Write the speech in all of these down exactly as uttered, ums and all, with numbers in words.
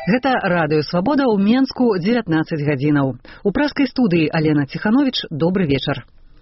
Гэта радыё Свабода ў Менску дзевятнаццаць гадзінаў. У праскай студыі Алена Ціхановіч. Добры вечар.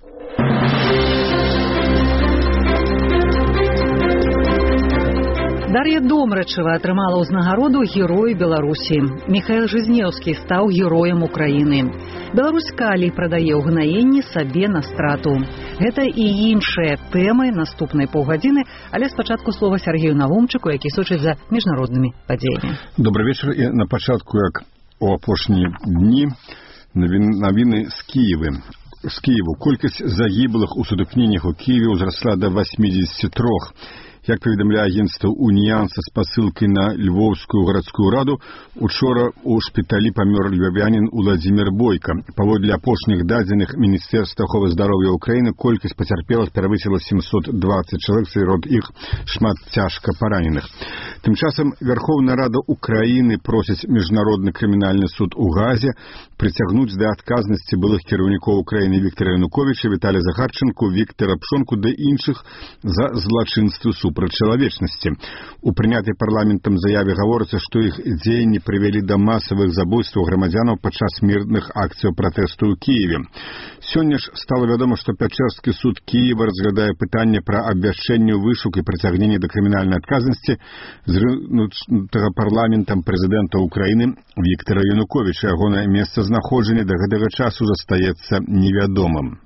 Дар'я Домрачева атрымала ўзнагароду Герой Беларусі. Міхаэл Жизнеўскі стаў героем Украіны. Беларусь калій прадае ўгнаенні сабе на страту. Гэта і іншыя тэмы наступнай паўгадзіны, але спачатку слова Сергею Навумчыку, які сочыць за міжнароднымі падзеямі. Добрый вечар. І на пачатку, як у апошнія дні, навіны з Києва. З Києву колькасць загіблых у сутыкненнях у Киеве ўзрасла да восьмидесяти трёх. Як паведамляе агенцтва «Уніянса» з пасылкай на Львовскую гарадскую раду, учора ў шпіталі памёр львавянін Уладзімір Бойка. Паводле апошніх дадзеных Міністэрства аховы здароўя Ўкраіны, колькасць пацярпелых перавысіла семьсот двадцать чалавек, сярод іх шмат цяжка параненых. Тым часам Верховная Рада Украіны просіць Міжнародны крымінальны суд у Газе прыцягнуць да адказнасці былых кіраўнікоў Украіны Віктара Януковіча, Віталія Захарченку, Віктара Пшонку да іншых за злачынствы супраць чалавечнасці. У прынятай парламентам заяве гаворыцца, што іх дзеянні прывялі да масавых забойстваў грамадзянаў падчас мірных акцыяў пратэсту ў Кіеве. Сёння ж стала вядома, што Пячэрскі суд Кіева разглядае пытанне пра абвяшчэнне вышук і прыцягненне да крымінальнай адказнасці зрынутага парламентам прэзідэнта Ўкраіны Віктара Януковіча. Ягонае месцазнаходжанне да гэтага часу застаецца невядомым.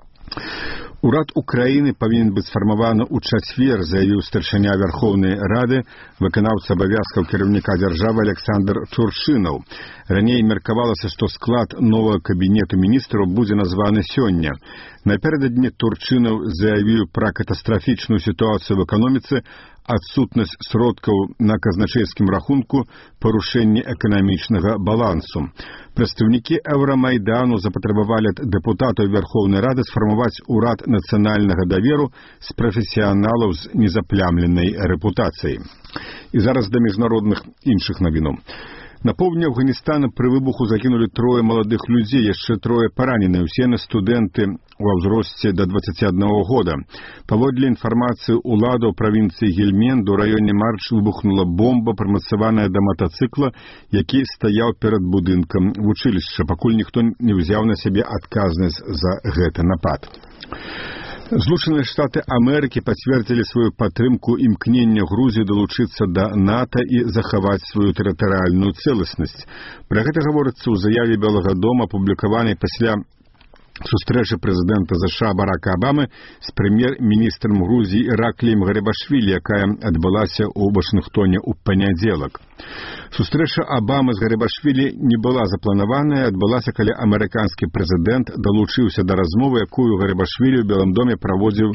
Урад Украіны павінен быць сфармаваны ў чацвер, заявіў старшыня Верховнай Рады, выканаўца абавязкаў кіраўніка дзяржавы Александр Турчынаў. Раней меркавалася, што склад новага кабінету міністраў будзе названы сёння. Напярэдадні Турчынаў заявіў пра катастрафічную сітуацыю в эканоміцы, адсутнасць сродкаў на казначэйскім рахунку, парушэнне эканамічнага балансу. Прадстаўнікі Еўрамайдану запатрабавалі ад дэпутатаў Верховнай Рады сфармаваць урад нацыянальнага даверу з прафесіяналаў з незаплямленай рэпутацыяй. І зараз да міжнародных іншых навінаў. На поўдні Афганістана пры выбуху загінулі трое маладых людзей, яшчэ трое параненыя, усе яны студэнты ва ўзросце да дваццаці аднаго года. Паводле інфармацыі ўладаў правінцыі Гельманд у раёне Марч выбухнула бомба, прымацаваная да матацыкла, які стаяў перад будынкам вучылішча, пакуль ніхто не ўзяў на сябе адказнасць за гэты напад. Злучаныя Штаты Амерыкі пацвердзілі сваю падтрымку імкнення Грузіі далучыцца да НАТО і захаваць сваю тэрытарыяльную цэласнасць. Пра гэта гаворыцца ў заяве Белага дома, апублікаванай пасля сустрэчы прэзідэнта ЗША Барака Абамы з прэм'ер-міністрам Грузіі Іракліем Гарибашвілі, якая адбылася ў Вашынгтоне ў панядзелак. Сустрэча Абамы з Гарибашвілі не была запланаваная, адбылася, калі амерыканскі прэзідэнт далучыўся да размовы, якую Гарибашвілі ў Белым доме праводзіў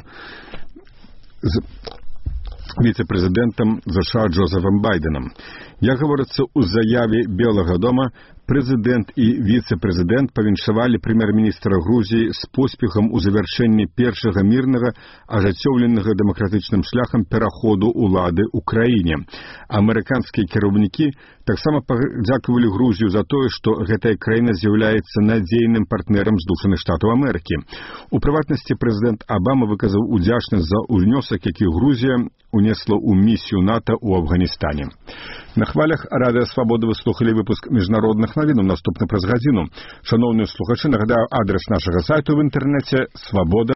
з віцэ-прэзідэнтам ЗША Джозефам Байденам. Як гаворыцца ў заяве Белага дома, прэзідэнт і віцэ-прэзідэнт павіншавалі прэм'ер-міністра Грузіі з поспехам у завяршэнні першага мірнага, ажыццёўленага дэмакратычным шляхам пераходу ўлады ў краіне. Амерыканскія кіраўнікі таксама падзякавалі Грузію за тое, што гэтая краіна з'яўляецца надзейным партнерам Злучаных Штатаў Амерыкі. У прыватнасці прэзідэнт Абама выказаў удзячнасць за ўнёсак, які Грузія унесла ў місію НАТО ў Афганістане. На хвалях Радыё Свабода вы слухалі выпуск міжнародных навінаў, наступны праз гадзіну. Шаноўныя слухачы, нагадаю адрес нашага сайту в інтэрнэце свабода